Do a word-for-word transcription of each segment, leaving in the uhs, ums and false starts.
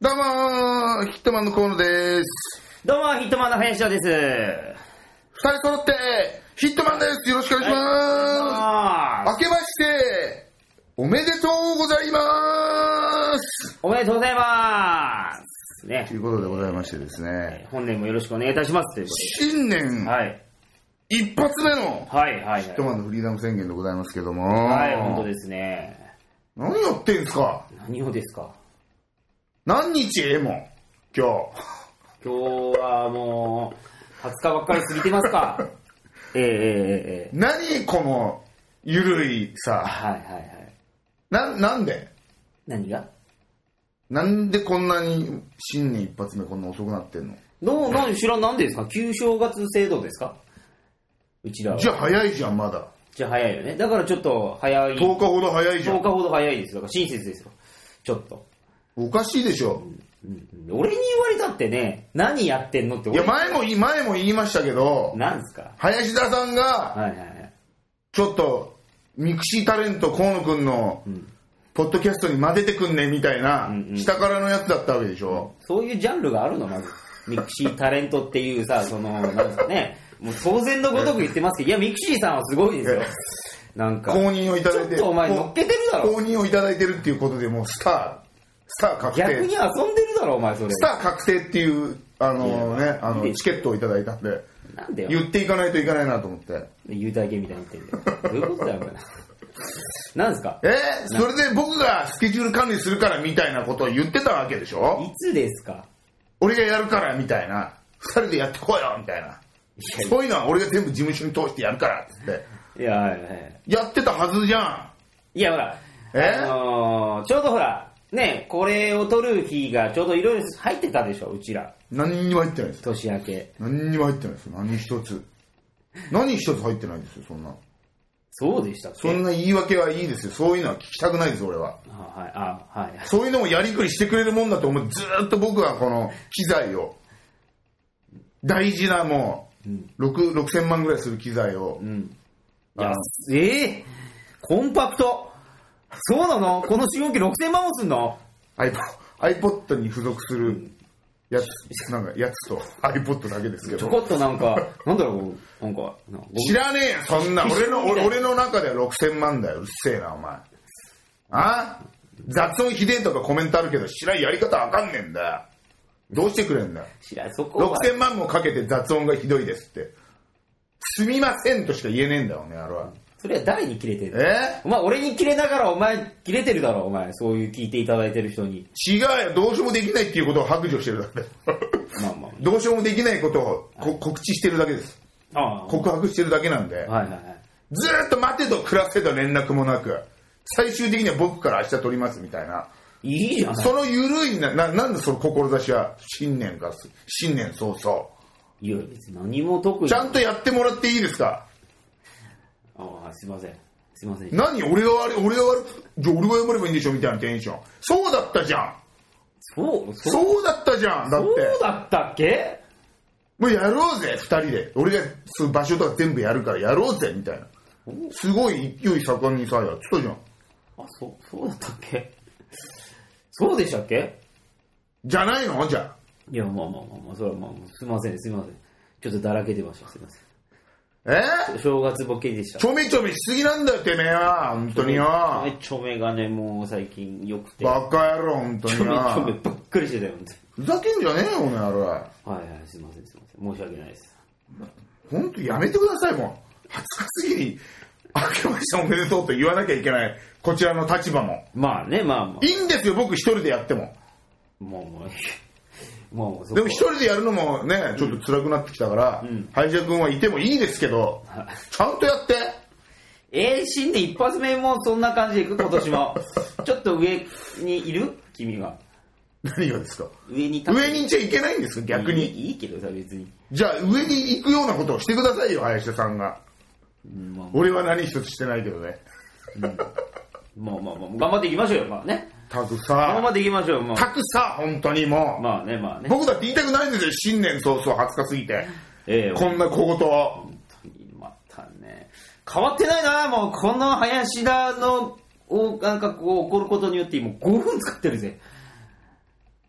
どうもー、ヒットマンの河野です。 どうもヒットマンの林田です。 二人揃ってヒットマンです。よろしくお願いします。はい、明けましておめでとうございます。 おめでとうございますね。 ということでございましてですね、 本年もよろしくお願いいたしますということで、 新年、はい、一発目のヒットマンのフリーダム宣言でございますけども、 はい、本当ですね。 何やってんすか。 何をですか。 何日もう今日今日はもうはつかばっかり過ぎてますか。えー、えー、えー、 何このゆるいさ、 はいはいはい、 な, なんで何がなんでこんなに新年一発目こんな遅くなってんの。 どう何知らん。なんでですか。旧正月制度ですかうちらは。 じゃあ早いじゃん。まだじゃあ早いよね。だからちょっと早い、 とおかほど早いじゃん。 とおかほど早いです。だから親切ですよ。ちょっとおかしいでしょ、 うんうん、俺に言われたってね、何やってんのって。 いや前も前も言いましたけど、 なんですか。 林田さんが、はいはいはい、ちょっとミクシータレント河野くんの、うん、ポッドキャストに混ぜてくんねみたいな、うんうん、下からのやつだったわけでしょ、 うん、そういうジャンルがあるの。まずミクシータレントっていうさ、そのなんですかね、もう当然のごとく言ってますけど、いやミクシーさんはすごいですよ。なんか公認をいただいて、 ちょっとお前乗っけてるだろ。 公認をいただいてるっていうことでもうスタースター確定。 逆に遊んでるだろお前それ。 スター確定っていうあのね、あのチケットをいただいたんで、 なんでよ。 言っていかないといけないなと思って。 言うだけみたいに言ってる。どういうことだよお前。なんですか。 えー、それで僕がスケジュール管理するからみたいなことを言ってたわけでしょ。 いつですか。 俺がやるからみたいな、二人でやってこいよみたいな。いやそういうのは俺が全部事務所に通してやるからって言って。 いや、はいはい、 やってたはずじゃん。 いやほら、 えあのー、ちょうどほらね、これを撮る日がちょうどいろいろ入ってたでしょうちら。 何にも入ってないです。 年明け何にも入ってないです。何一つ何一つ入ってないですよ。そんな。 そうでしたっけ。 そんな言い訳はいいですよ。そういうのは聞きたくないです俺は。 あ、はい、あ、はい、 そういうのもやりくりしてくれるもんだと思う。ずーっと僕はこの機材を大事なもう、うん、ろくせんまんぐらいする機材を、うん、 いやええー、コンパクト。そうなの。この試運機ろくせんまんもすんの。 iPod, iPod に付属するやつ、なんかやつと iPod だけですけど、 ちょこっとなんかなんだろう、なんか知らねえよそんな。俺の俺の中ではろくせんまんだよ。うっせえなお前。あ雑音ひでえとかコメントあるけど知らん、やり方わかんねえんだよ。どうしてくれんだよ。 知らん、そころくせんまんもかけて雑音がひどいですってすみませんとしか言えねえんだよねあれは。 それは誰にキレてる。 えお前俺にキレながらお前キレてるだろお前。そういう聞いていただいてる人に。 違うよ。どうしようもできないっていうことを白状してるだけまあまあどうしようもできないことをこ、はい、告知してるだけです。ああ告白してるだけなんで、はいはいはい、ずーっと待てと暮らせと連絡もなく最終的には僕から明日撮りますみたいな。 いいじゃん。 そのゆるいな、な、なんでその志は新年か新年早々。 いや別に何も特に。 ちゃんとやってもらっていいですか。 ああすいませんすいません。 何俺が悪い俺が悪いじゃあ俺が謝ればいいんでしょみたいなテンション。そうだったじゃん。 そうそう, そうだったじゃん。だってそうだったっけ。 もうやろうぜふたりで。俺がそう場所とか全部やるからやろうぜみたいな。すごい勢い盛んにさやってたじゃん。 あそうそうだったっけ。そうでしたっけ。 じゃないの。じゃあいやまあまあまあまあそれはまあすいませんすいません。ちょっとだらけてました。すいません。 えー、正月ボケでした。 ちょめちょめしすぎなんだよてめえは本当によ。 ちょめちょめがねもう最近よくて。 バカ野郎本当によ。 ちょめちょめばっかりしてたよ本当に。 ふざけんじゃねえよお前あれ。はいはいすいませんすいません申し訳ないです。 本当やめてくださいもう。はつか過ぎに明けましておめでとうと言わなきゃいけないこちらの立場も。 まあねまあまあいいんですよ僕一人でやっても。 もうもうもうでも一人でやるのもねちょっと辛くなってきたから、うん、林田君はいてもいいですけど、うん、ちゃんとやって。 えー、新年一発目もそんな感じでいく今年もちょっと上にいる君が。 何がですか。 上に上にいちゃいけないんですか逆に。 いい、いいけどさ別に。 じゃあ上に行くようなことをしてくださいよ林田さんが、うんまあ、俺は何一つしてないけどね、 うん、まあまあまあ頑張っていきましょうよまあね。 たくさ頑張っていきましょうもう。 たくさ本当にもう。 まあねまあね。 僕だって言いたくないんですよ新年早々はつか過ぎて、えー、こんな小言を。 本当にまたね変わってないなもうこの林田のをなんかこう起こることによってもうごふん使ってるぜ。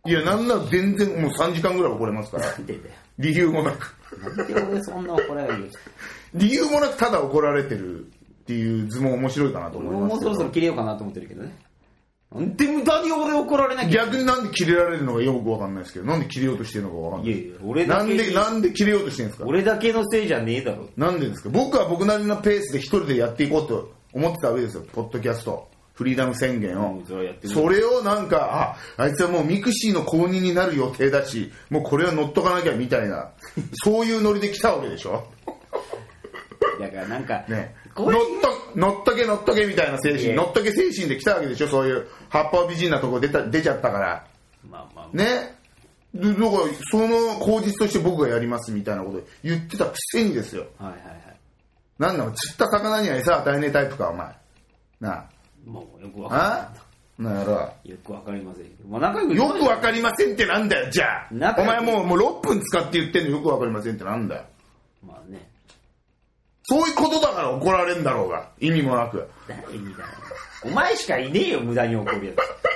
いや、なんなら全然もうさんじかんぐらい怒れますから。 なんでだよ。 理由もなく。 なんで俺そんな怒られる理由もなくただ怒られてるっていう図も面白いかなと思います。 もうそろそろ切れようかなと思ってるけどね。なんで無駄に俺怒られなきゃ。 逆になんで切れられるのかよくわかんないですけど、なんで切れようとしてるのかわかんない。いやいや、 俺だけなんで、なんで切れようとしてるんですか。 俺だけのせいじゃねえだろ。 なんでですか。僕は僕なりのペースで一人でやっていこうと思ってたわけですよ。ポッドキャスト。フリーダム宣言を、うん、そ, れそれをなんかああいつはもうミクシーの公認になる予定だしもうこれは乗っとかなきゃみたいなそういうノリで来たわけでしょ。 だからなんか、 ね、乗っと乗っとけ乗っとけみたいな精神乗っとけ精神で来たわけでしょ。そういう葉っぱ美人なとこ出た出ちゃったから、まあまあまあ、ね。だからその口実として僕がやりますみたいなこと言ってたくせにですよ。はいはいはい。なんだろ釣った魚には餌与えねえタイプかお前なあ。 もうよくわかりません。なんやろ。 よくわかりません。もう仲良くよくわかりませんってなんだよ、じゃあ。お前もう、もうろっぷん使って言ってんのよくわかりませんってなんだよ。まあね。そういうことだから怒られんだろうが。意味もなく。 誰意味だよ。お前しかいねえよ、無駄に怒るや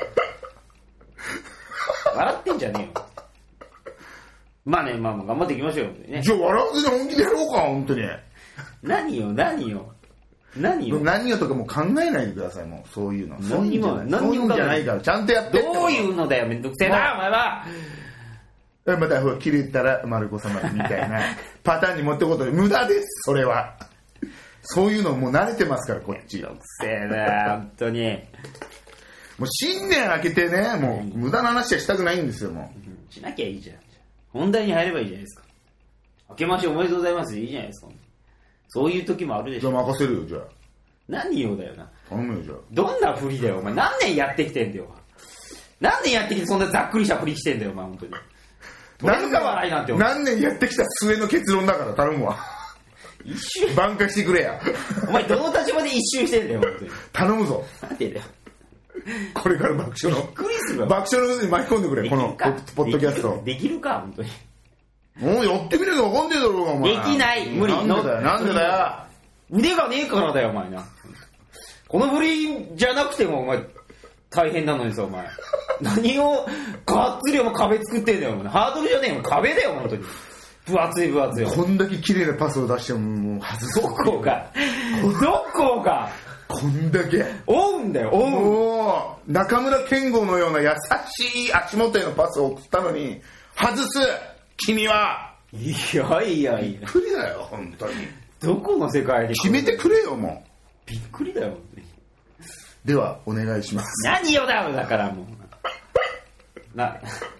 つ。笑ってんじゃねえよ。まあね、まあまあ頑張っていきましょうよ。ね、 じゃあ笑わずに本気でやろうか、本当に。 何よ、何よ。何よ何よとかもう考えないでください。もうそういうのそういうんじゃないそういうんじゃないからちゃんとやってって。 どういうのだよめんどくせえなお前は。 またほら切れたら丸子様みたいなパターンに持ってこうと無駄です。それはそういうのもう慣れてますからこっち。 めんどくせえな本当に。 もう新年明けてねもう無駄な話はしたくないんですよ。もうしなきゃいいじゃん。本題に入ればいいじゃないですか。明けましておめでとうございますいいじゃないですか。そういう時もあるでしょ。 じゃあ任せるよじゃあ。 何よだよな。 頼むよじゃあ。 どんな振りだよお前。何年やってきてんだよ。何年やってきてそんなざっくりした振りしてんだよお前本当に。何か笑いなんて。 何年やってきた末の結論だから頼むわ。 一周挽回してくれや。 お前どの立場で一周してんだよ本当に。 頼むぞ。 なんでだよ。 これから爆笑の。 びっくりするわ。 爆笑のことに巻き込んでくれこのポッドキャスト。 できるか本当に。 もうやってみなきゃ分かんねえだろうがお前。 できない無理。 なんでだよなんでだよ。 腕がねえからだよお前な。この振りじゃなくてもお前大変なのにさお前。何をがっつりお前壁作ってんだよお前。ハードルじゃねえよ壁だよ本当に。分厚い分厚い。 こんだけ綺麗なパスを出してももう外す。 どこがどこがこんだけ追うんだよ追う。 もう中村健吾のような優しい足元へのパスを送ったのに外す君は。 いやいやいやびっくりだよ本当に。 どこの世界で決めてくれよもう。びっくりだよ。 ではお願いします。 何よだよだからもうな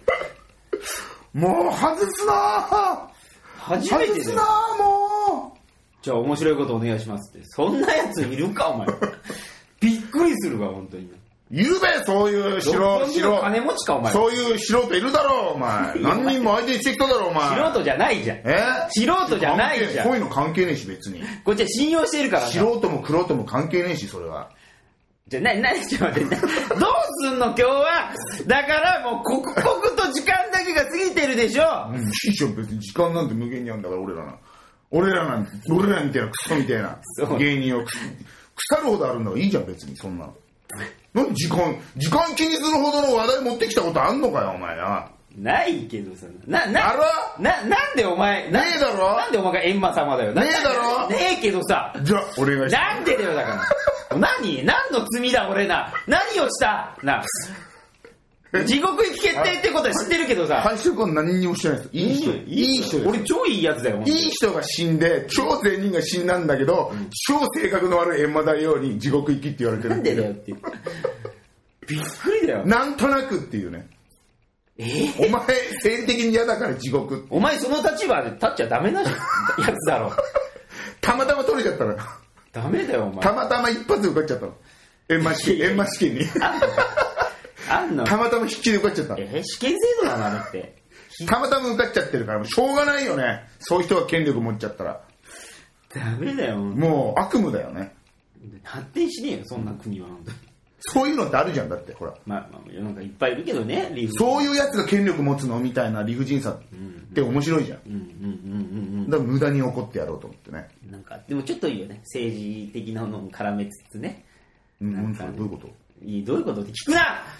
もう外すな初めてだよ。 外すなもう。 じゃあ面白いことお願いしますって。そんなやついるかお前。びっくりするわ本当に。 いるべそういう素人素人金持ちかお前。 そういう素人いるだろうお前。何人も相手にしてきただろうお前。 素人じゃないじゃん。 え素人じゃないじゃん。 こういうの関係ねえし別に。 こっちは信用してるからな。 素人も玄人も関係ねえしそれは。 じゃあなになにちょっと待って。どうすんの今日は。だからもう刻々と時間だけが過ぎてるでしょ。 うん、いいじゃん別に時間なんて無限にあるんだから俺らな。俺らなんて俺らみたいなクソみたいな芸人を腐るほどあるんだからいいじゃん別にそんな。何時間時間気にするほどの話題持ってきたことあんのかよお前な。 ないけどさななあらななんでお前ねえだろなんでお前が閻魔様だよ。 ねえだろねえけどさじゃあお願いします。 なんでだよだから何何の罪だ俺な何をしたな地獄行き決定ってことは知ってるけどさ。 配色は何にもしてないです。いい人。いい人です。 俺超いいやつだよ。 いい人が死んで超善人が死んだんだけど、うん、超性格の悪い閻魔大王に地獄行きって言われてる。 なんでだよっていう。びっくりだよ。 なんとなくっていうね。 えー、 お前生理的に嫌だから地獄って。 お前その立場で立っちゃダメなやつだろ。 たまたま取れちゃったのよ。 ダメだよお前。 たまたま一発で受かっちゃったの。閻魔試験閻魔試験に。 あんのたまたま筆記で受かっちゃったの。 え試験制度なのあれって。 たまたま受かっちゃってるからもうしょうがないよね。そういう人が権力持っちゃったら。 ダメだよ。 もう悪夢だよね。 発展しねえよそんな国は本当に。 そういうのってあるじゃんだってほら。 まあまあ世の中いっぱいいるけどね。 理不尽そういうやつが権力持つのみたいな理不尽さって面白いじゃん。うんうんうんうんうん。だから無駄に怒ってやろうと思ってね。 なんかでもちょっといいよね。政治的なのも絡めつつね。 うん、なんかどういうこと？ いいどういうことって聞くな。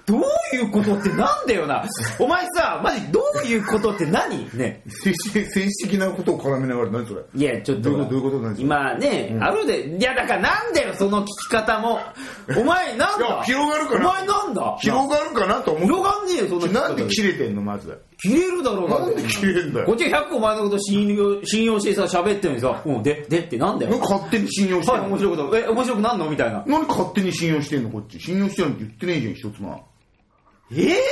どういうことってなんだよな。お前さ、マジどういうことって何ね。 政治的なことを絡めながら何それ。 いや、ちょっと。 どういうことどういうことなんですか。 今ね、うん、あるで、いやだからなんだよ、その聞き方も。お前なんだ。 いや、広がるかな。 お前なんだ。 広がるかなと思う。 広がんねえよ、そんな聞き方。 なんで切れてんの、まず。 切れるだろうが。 なんで切れんだよ。 こっちはひゃっこお前のこと信用、信用してさ、喋ってるのにさ、もうで、でってなんだよ。 勝手に信用してんの。 はい、面白いこと。え、面白くなんのみたいな。 何勝手に信用してんの、こっち。信用してるなんて言ってねえじゃん、一つも。 えー、え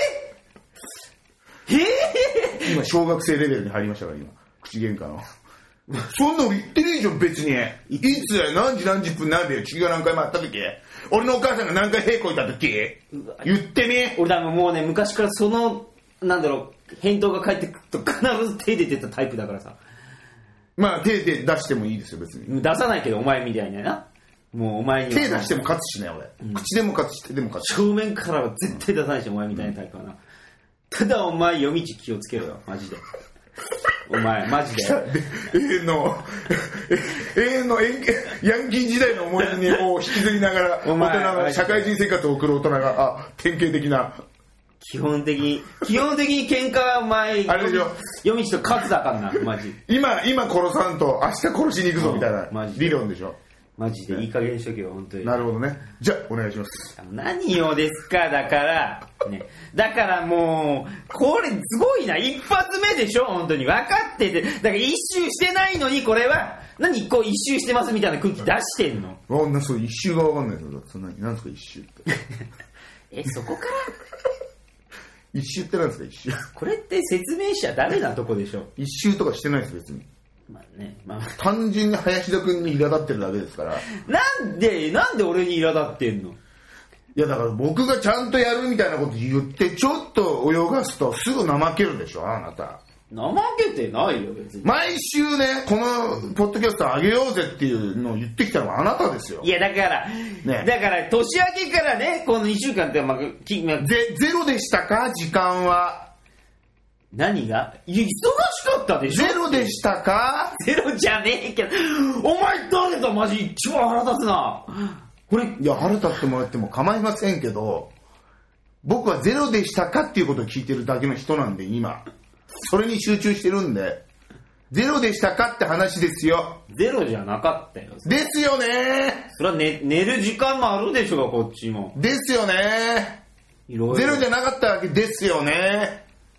ー、今小学生レベルに入りましたから今口喧嘩のそんなの言ってねえじゃん別に。いつ何時何十分何秒次が何回もあった時、俺のお母さんが何回屁こいた時言ってね。 俺多分もうね、昔からそのなんだろう返答が返ってくると必ず手で出たタイプだからさ。 まあ手で出してもいいですよ別に。 出さないけどお前みたいなな。もうお前に手出しても勝つしね俺、うん、口でも勝つし手でも勝つ。 正面からは絶対出さないし、うん、お前みたいなタイプはな。ただお前夜道気をつけろよマジで。お前マジで永遠の永遠のヤンキー時代の思い出にこう引きずりながら大人の社会人生活を送る大人があ典型的な。 基本的に基本的に喧嘩はお前あれでしょ、 夜道と勝つだからなマジ。 今今殺さんと明日殺しに行くぞみたいな理論でしょ。 マジでいい加減にしとけよ本当に。 なるほどね。じゃあお願いします。 何をですか。だからね、だからもうこれすごいな。一発目でしょ本当に分かってて。だから一周してないのにこれは何こう一周してますみたいな空気出してんの。 あんなそう一周が分かんないのだ。そんなに何ですか一周ってえそこから一周って何ですか一周。 これって説明者誰なとこでしょ。 一周とかしてないです別に。 まあね、まあ、 単純に林田君に苛立ってるだけですから。 なんでなんで俺に苛立ってんの。 いやだから僕がちゃんとやるみたいなこと言ってちょっと泳がすとすぐ怠けるでしょあなた。 怠けてないよ別に。 毎週ねこのポッドキャスト上げようぜっていうのを言ってきたのはあなたですよ。 いやだから、ね、だから年明けからねこのにしゅうかんって、まあ、きゼゼロでしたか時間は。 何が忙しかったでしょ。 ゼロでしたか。 ゼロじゃねえけどお前誰だマジ一番腹立つなこれ。 いや腹立ってもらっても構いませんけど僕はゼロでしたかっていうことを聞いてるだけの人なんで今それに集中してるんでゼロでしたかって話ですよ。 ゼロじゃなかったよ。 ですよね。 それは、ね、寝る時間もあるでしょうがこっちも。 ですよね。いろいろゼロじゃなかったわけですよね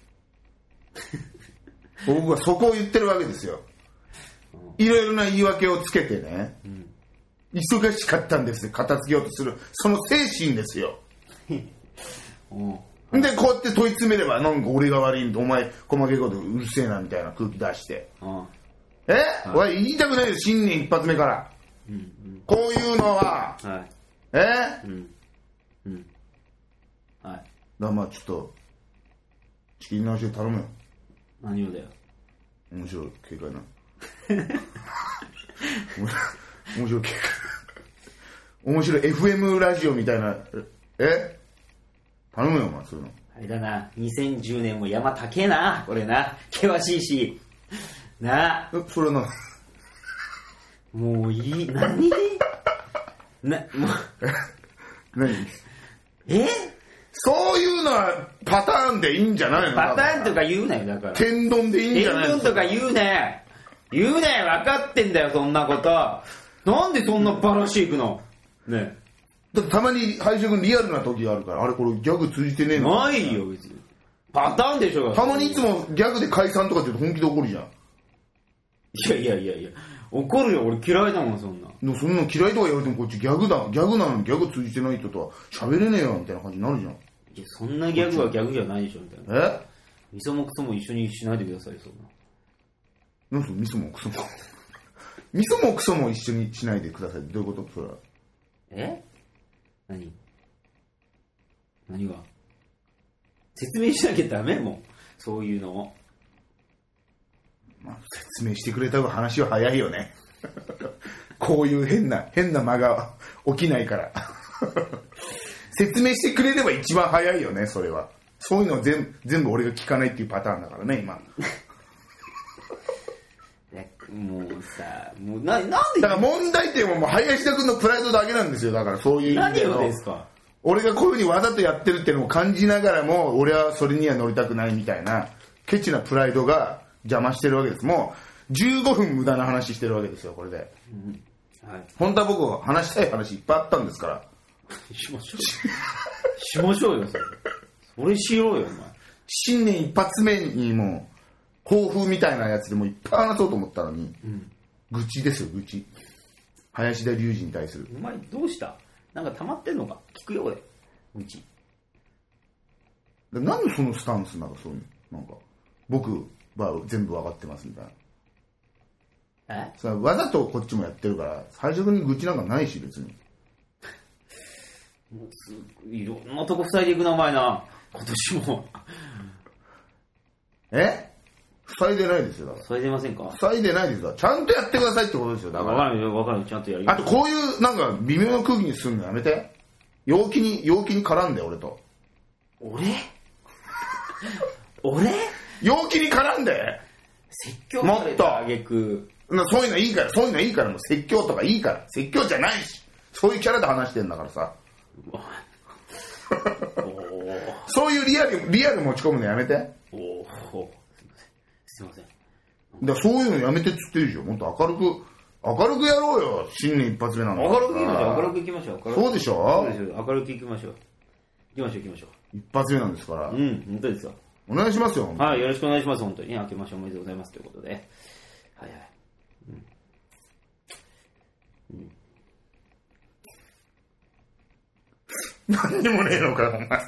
僕はそこを言ってるわけですよ。いろいろな言い訳をつけてね、うん、忙しかったんです片付けようとするその精神ですよでこうやって問い詰めればなんか俺が悪いんだお前細けいことうるせえなみたいな空気出してえ、はい、俺言いたくないよ新年一発目から、うんうん、こういうのは、はい、えうんうんはいだまあちょっと仕切り直しで頼むよ。 何をだよ。 面白い警戒な面白い警戒面白い エフエム ラジオみたいなえ頼むよお前そういうの。 あれだなにせんじゅうねんも山高えなこれな険しいしな。 えそれはなもういい何なもう何えそういうのはパターンでいいんじゃないの。 パターンとか言うなよだから。 天丼でいいんじゃないの。 天丼とか言うね言うね分かってんだよそんなこと。なんでそんなバラしていくのね。 だってたまに林田君リアルな時があるからあれこれギャグ通じてねえのないよ別に。パターンでしょ。 たまにいつもギャグで解散とかって言うと本気で怒るじゃん。 いやいやいやいや怒るよ俺嫌いだもんそんな。 そんな嫌いとか言われてもこっちギャグだギャグなのにギャグ通じてない人とは喋れねえよみたいな感じになるじゃん。 いやそんなギャグはギャグじゃないでしょみたいな。 え味噌もクソも一緒にしないでくださいそんな。 なんすか味噌もクソも味噌もクソも一緒にしないでください。どういうことそれは。 え何何が説明しなきゃダメもんそういうのを。 まあ、説明してくれた方が話は早いよねこういう変な変な間が起きないから説明してくれれば一番早いよねそれは。そういうのを全全部俺が聞かないっていうパターンだからね今もうさもうななんでだから問題点はもう林田君のプライドだけなんですよ。だからそういう意味での何をですか。 俺がこういう風にわざとやってるっていうのを感じながらも俺はそれには乗りたくないみたいなケチなプライドが邪魔してるわけです。もうじゅうごふん無駄な話してるわけですよこれで、うんはい、本当は僕は話したい話いっぱいあったんですからしましょうしましょうよそれそれしようよお前。 新年一発目にもう抱負みたいなやつでもいっぱい話そうと思ったのに、うん、愚痴ですよ愚痴。林田隆二に対する。 お前どうした？なんか溜まってんのか聞くよ俺愚痴。 なんでそのスタンスなんかそういうなんか僕は全部分かってますみたいな。え？さわざとこっちもやってるから最初に愚痴なんかないし別に。 もうすいろんなとこ塞いでいくなお前な今年も。 え？塞いでないですよだから。 塞いでませんか？ 塞いでないですよ。ちゃんとやってくださいってことですよだから。 分かるよ分かるよちゃんとやります。 あとこういうなんか微妙な空気にするのやめて。陽気に陽気に絡んで俺と。 俺？俺？ 陽気に絡んで。 説教された挙句。 そういうのいいからそういうのいいからもう説教とかいいから説教じゃないしそういうキャラで話してんだからさ。そういうリアルリアル持ち込むのやめて。 おおすいませんすいません。 だからそういうのやめてっつってるでしょ。もっと明るく明るくやろうよ新年一発目なの。 明るくいきましょう明るくいきましょう。 そうでしょ。 そうですよ明るくいきましょう。行きましょう行きましょう。 一発目なんですから。 うん本当ですよ。 お願いしますよ。 はいよろしくお願いします本当に。明けましておめでとうございますということで。はいはい。うんうん何にもねえのかよお前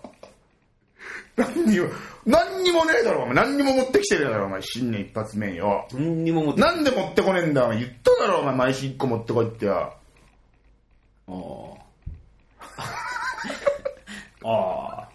何にも何にもねえだろお前。何にも持ってきてるだろお前新年一発目よ。 何にも持ってなんで持ってこねえんだお前。言っただろお前毎週一個持ってこいってよ。 ああああ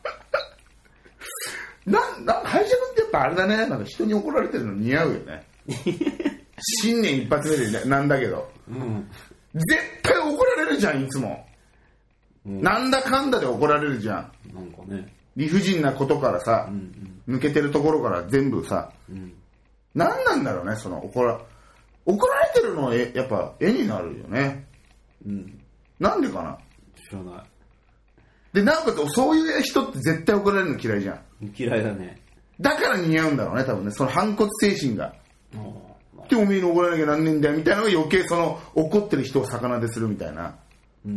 なんなん林田君ってやっぱあれだねなんか人に怒られてるの似合うよね新年一発目で、ね、なんだけど、うん、絶対怒られるじゃんいつも、うん、なんだかんだで怒られるじゃん。 なんかね理不尽なことからさ、うんうん、抜けてるところから全部さ、うん、何なんだろうねその怒ら怒られてるのはやっぱ絵になるよね、うん、なんでかな知らない。 でなおかつそういう人って絶対怒られるの嫌いじゃん。 嫌いだね。 だから似合うんだろうね多分ねその反骨精神が。でおめえに怒られなきゃなんねえんだよみたいなのが余計その怒ってる人を魚でするみたいな、うん、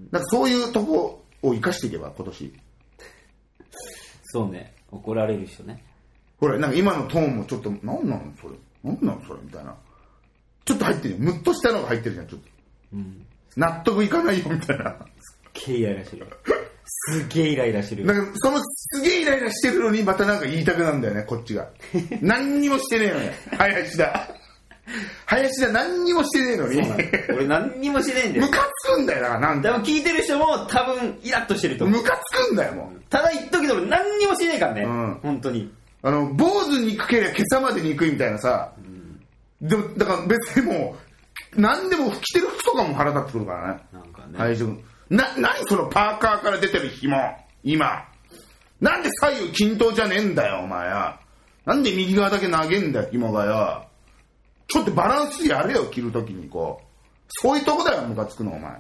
なんかそういうとこを生かしていけば今年。 そうね怒られる人ね。 ほらなんか今のトーンもちょっとなんなのそれなんなのそれみたいなちょっと入ってるよムッとしたのが入ってるじゃんちょっと、うん、納得いかないよみたいな。 すっげえイライラしてるすげえイライラしてる。 なんかそのすげえイライラしてるのにまたなんか言いたくなんだよねこっちが何にもしてねえのよ林田林田何にもしてねえのに。 俺何にもしてねえんだよ。 ムカつくんだよだからなんだ。 でも聞いてる人も多分イラッとしてると思う。 ムカつくんだよもう。 ただ言っときど俺何にもしてねえからね、うん、本当にあの坊主憎けりゃ今朝まで憎いみたいなさ、うん、でもだから別にもう何でも着てる服とかも腹立ってくるからね。なんかね林君な何そのパーカーから出てる紐今なんで左右均等じゃねえんだよお前や。なんで右側だけ投げんだよ紐がよ。ちょっとバランスやれよ着るときにこうそういうとこだよムカつくのお前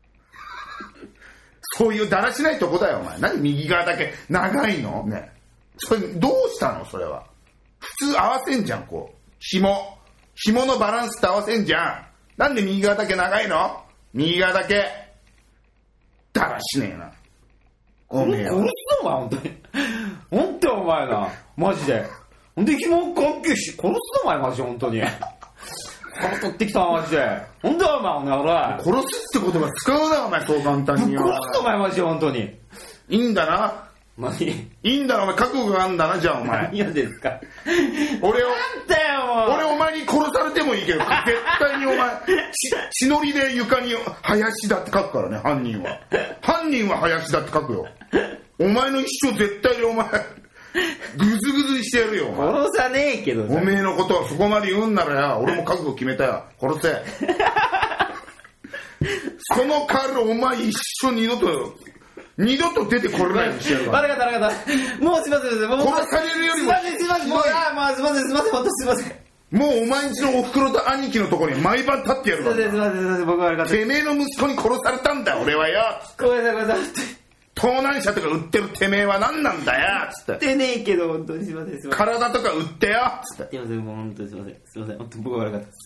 そういうだらしないとこだよお前。何右側だけ長いのね。それどうしたのそれは。普通合わせんじゃんこう紐紐のバランスと合わせんじゃん。なんで右側だけ長いの右側だけだらしねえなおめえよ。殺すのか本当に本当お前なマジでほんで紐関係し殺すのお前マジで本当に腹取ってきたなマジでほんでお前お前俺殺すって言葉使うなお前そう簡単に。 殺すのお前マジで本当にいいんだな何いいんだなお前覚悟があんだなじゃあお前。 何やですか俺をなんだよもう俺お前に殺されてもいいけど絶対にお前血のりで床に林だって書くからね犯人は犯人は林だって書くよ。お前の一生絶対にお前グズグズにしてやるよお前。 殺さねえけどおめえのことはそこまで言うんならや俺も覚悟決めたよ殺せその代わりお前一生二度と二度と出てこれないようにしてやるから。 悪かった悪かったもうすいませんもう殺されるよりもすいませんすいませんもうあまあすいませんすいません本当すいません。 もうお前んちのおふくろと兄貴のところに毎晩立ってやるから。 すいませんすいません僕は悪かった。 てめえの息子に殺されたんだ俺はよ。 ごめんなさいごめんなさい盗難車とか売ってるてめえは何なんだよつって。売ってねえけど、本当にすいません、すいません。 体とか売ってよつって。 すいません、もう本当にすいません。すいません、本当に僕が悪かったです。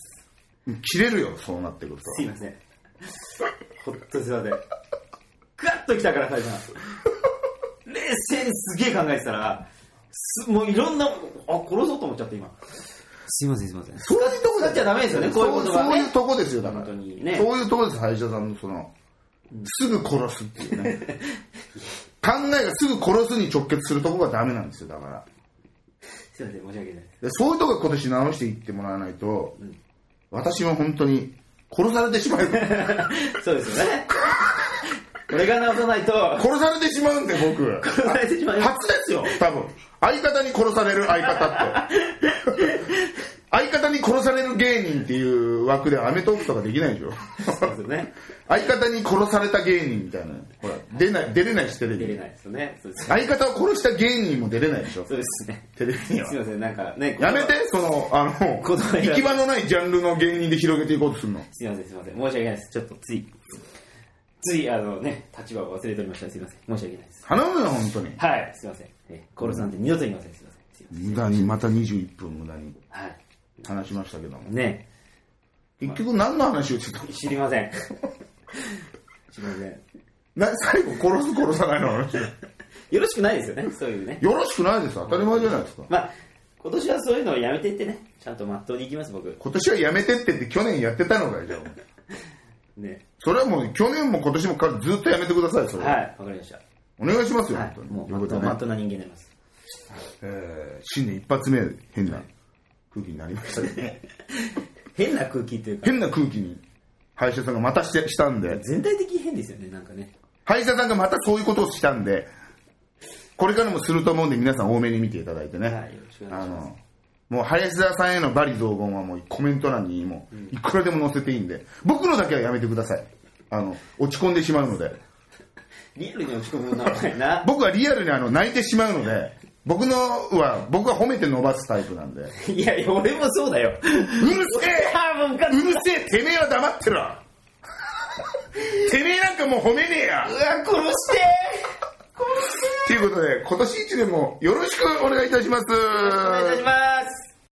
切れるよ、そうなってくると。 すいません。本当にすいません。ガッと来たから、最初は。冷静にすげえ考えてたら、もういろんな、あ、殺そうと思っちゃって今。すいません、すいません。 そういうとこ使っちゃダメですよね、こういうことがね。 そういうとこですよ、だから。 本当にね。 そういうとこです、歯医者さんのその、すぐ殺すっていうね。考えがすぐ殺すに直結するとこがダメなんですよ、だから。 すいません、申し訳ないです。 そういうとこ今年直していってもらわないと、うん、私は本当に殺されてしまう。 そうですよね。俺が直さないと殺されてしまうんで僕。 殺されてしまう。 初ですよ、多分。相方に殺される相方って。相方に殺される芸人っていう枠でアメトークとかできないでしょ。 そうですね。 相方に殺された芸人みたいな。ほら、出ない、出れないしテレビ。 出れないですよね。そうですね。 相方を殺した芸人も出れないでしょ。 そうですね。 テレビには。 すいません、なんかね。 やめて、その、あの、行き場のないジャンルの芸人で広げていこうとするの。 すいません、すいません。申し訳ないです。ちょっとつい、つい、あのね、立場を忘れておりました。すいません。申し訳ないです。 頼むよ、本当に。 はい、すいません。殺すなんて二度と言いません。すいません。 無駄に、またにじゅういっぷん無駄に。 はい。 話しましたけども。 ね。 結局何の話をしてたの？ 知りません。知りません。 な、最後殺す殺さないの話。 よろしくないですよね、そういうね。 よろしくないです。当たり前じゃないですか。 まあ、今年はそういうのをやめていってね、ちゃんとまっとうにいきます、僕。 今年はやめてってって去年やってたのかよ、じゃあ。ね。それはもう去年も今年もずっとやめてください、それ。 はい、わかりました。 お願いしますよ、 はい、本当に。もう、まっとう、まっとうな人間になります。 えー、新年一発目、変な空気になりましたね。 変な空気っていうか。 変な空気に、歯医者さんがまたしてしたんで。 全体的に変ですよね、なんかね。 歯医者さんがまたそういうことをしたんで、これからもすると思うんで、皆さん多めに見ていただいてね。はい、よろしくお願いします。あの、もう林田さんへの罵詈雑言はもうコメント欄にもういくらでも載せていいんで、僕のだけはやめてください。あの、落ち込んでしまうので。 リアルに落ち込むのはな。 僕はリアルにあの泣いてしまうので、僕のは、僕は褒めて伸ばすタイプなんで。 いやいや、俺もそうだよ。 うるせえうるせえてめえは黙ってろてめえなんかもう褒めねえやうわ、殺してということで、今年一年もよろしくお願いいたします。 よろしくお願いいたします。